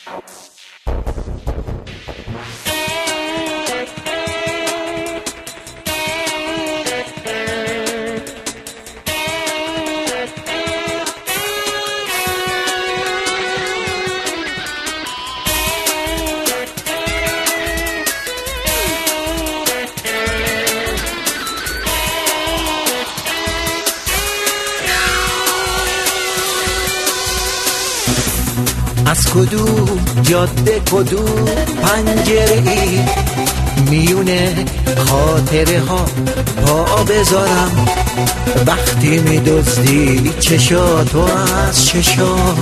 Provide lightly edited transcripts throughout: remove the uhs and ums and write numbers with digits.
از کدوم جاده کدوم پنجره ای میونه خاطره ها پا بذارم وقتی میدزدی چشاتو از چشام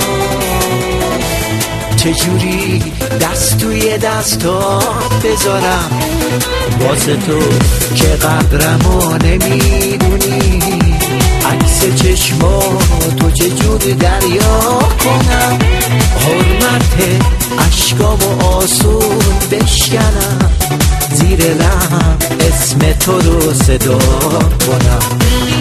چجوری دست توی دستات بذارم واسه تو که قدرمو نمیدونی عکس چشماتو چجور دریا کنم حرمت اشکامو آسون بشکنم زیر لب اسم تو رو صدا کنم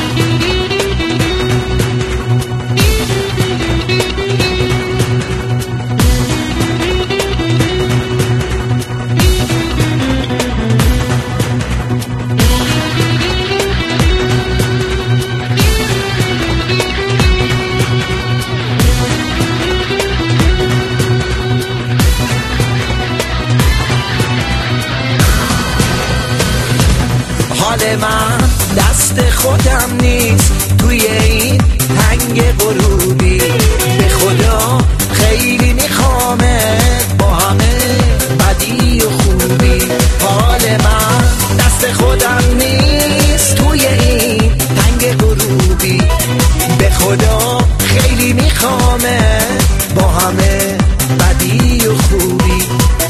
حال من دست خودم نیست توی این تنگ غروبی به خدا خیلی میخوامت با همه بدی و خوبی حال من دست خودم نیست توی این تنگ غروبی به خدا خیلی میخوامت با همه بدی و خوبی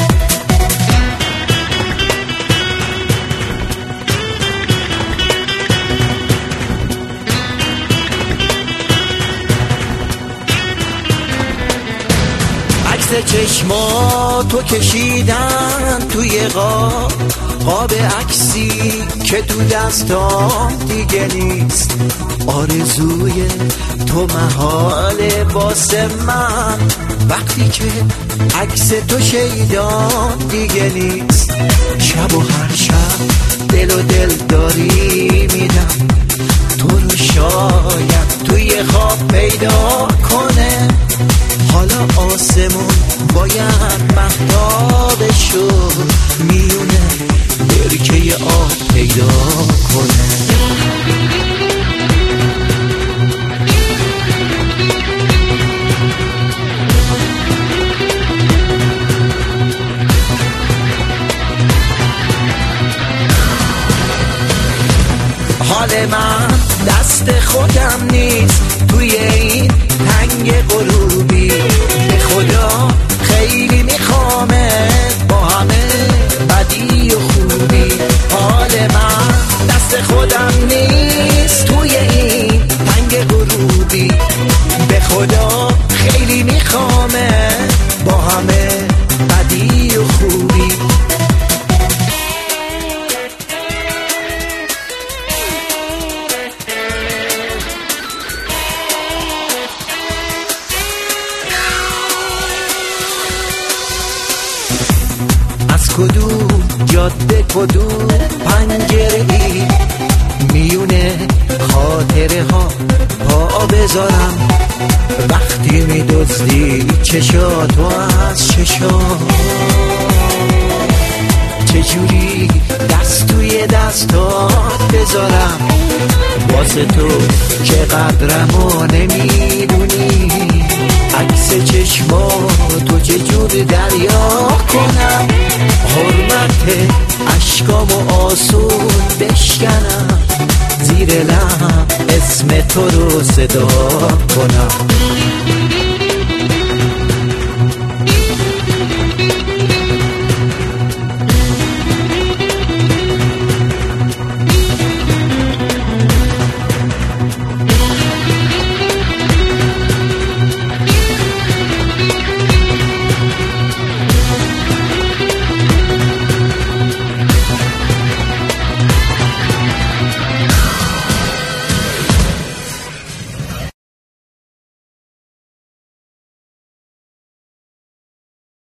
چشماتو کشیدن توی قاب عکسی که تو دستام دیگه نیست آرزوی تو محاله واسه من وقتی که عکس تو شیدان دیگه نیست شب و هر شب دل و دل داری میدم تو رو شاید توی خواب پیدا کنه حالا آسمون باید مهتابشو میونه برکه آب پیدا کنه حال من دست خودم نیست توی این تنگ غروبی به خدا خیلی میخوامت با همه بدی و خوبی حال من دست خودم نیست توی این تنگ غروبی به خدا خیلی میخوامت با همه بدی و خوبی کدوم جاده کدوم پنجره ای میونه خاطره ها پا بذارم وقتی میدزدی چشاتو از چشام چجوری دست توی دستات بذارم واسه تو که قدرمو نمیدونی عکس چشماتو چجور دریا کنم حرمت اشکامو آسون بشکنم زیر لب اسم تو رو صدا کنم